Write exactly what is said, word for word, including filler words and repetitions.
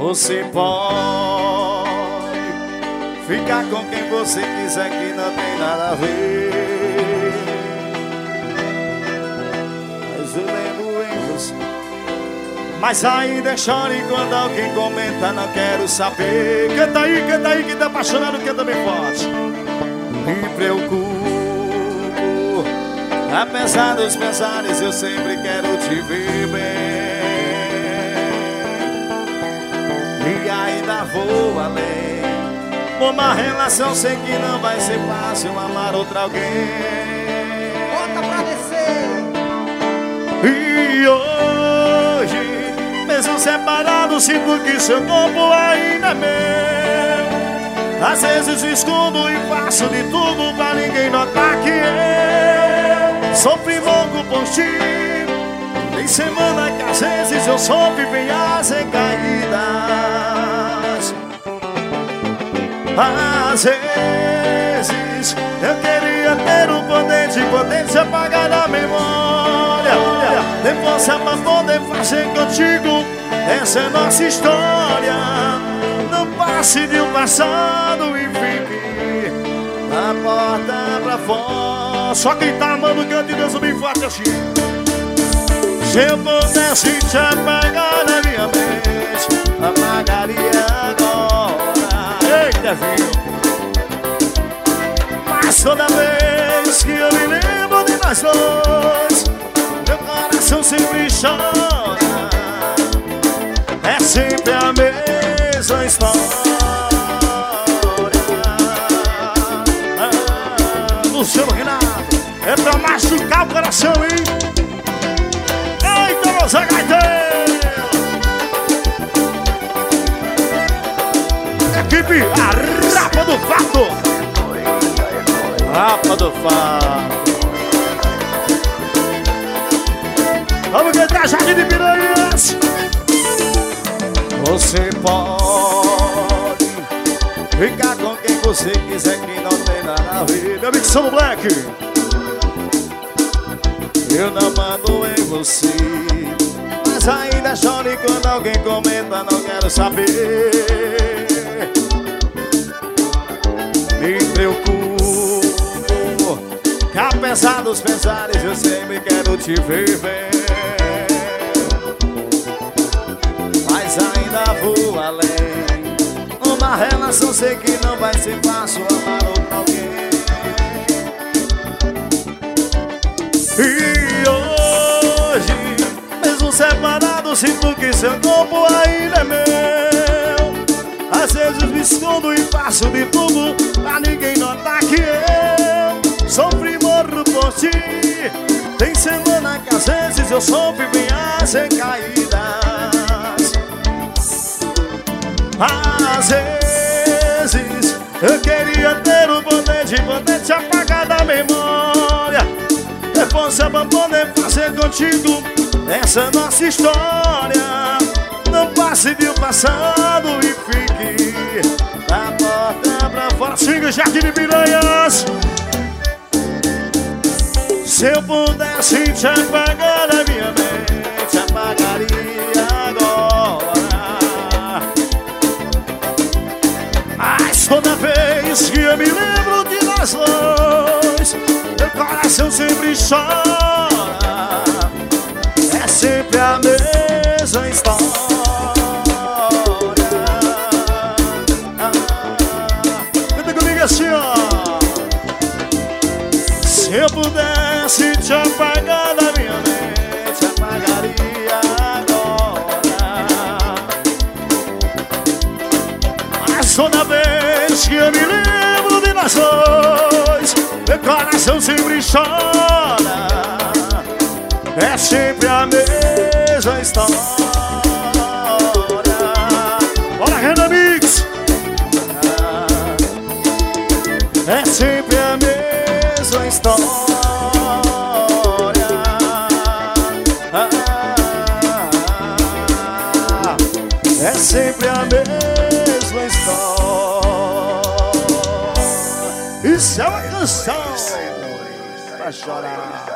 Você pode ficar com quem você quiser, que não tem nada a ver, mas eu lembro em você. Mas ainda chore quando alguém comenta, não quero saber. Canta aí, canta aí, quem tá apaixonado canta bem forte. Me preocupo, apesar dos pesares, eu sempre quero te ver bem. E ainda vou além. Uma relação sei que não vai ser fácil amar outra alguém. Bota pra descer. E hoje, mesmo separado, sinto que seu corpo ainda é meu. Às vezes me escondo e faço de tudo pra ninguém notar que eu sofri louco por ti. Tem semana que às vezes eu sofro e vem as recaídas. Às vezes eu queria ter o poder de poder te apagar da memória, ter força pra poder fazer contigo essa é nossa história. Não passe de um passado e fique na porta pra fora. Só quem tá amando canta e dança bem forte assim. Se eu pudesse te apagar da minha mente, apagaria agora. Eita, filho. Mas toda vez que eu me lembro de nós dois, meu coração sempre chora. É sempre a mesma história. ah, Luciano Renato, é pra machucar o coração, hein? Eita, Zé Gaiteiro! Equipe, a Rapa do Fato! Rapa do Fato! Vamos cantar Jardim de Piranhas! Você pode ficar com quem você quiser, que não tem nada a ver. Meu amigo São Black! Eu não mando em você, mas ainda chore quando alguém comenta, não quero saber. Me preocupo, que apesar dos pesares eu sempre quero te ver bem. Mas ainda vou além. Uma relação sei que não vai ser fácil amar outra alguém. E hoje, mesmo separado, sinto que seu corpo ainda é meu. Às vezes me escondo e faço de tudo pra ninguém notar que eu sofri e morro por ti. Tem semana que às vezes eu sofro e vem as recaídas. Às vezes eu queria ter o poder de poder te apagar da memória, ter força pra poder fazer contigo essa nossa história. Não passe de um passado e fique da porta pra fora. Siga Jardim de Piranhas. Se eu pudesse te apagar da minha mente, apagaria agora. Mas toda vez que eu me lembro de nós dois, meu coração sempre chora. É sempre a mesma história. Canta comigo assim, ó. Se eu pudesse te apagar da minha mente, apagaria agora. Mas toda vez que eu me lembro de nós dois, meu coração sempre chora. É sempre a mesma história. Bora, Renan Mix! É sempre a mesma história. É sempre a mesma história. Isso é uma canção pra chorar.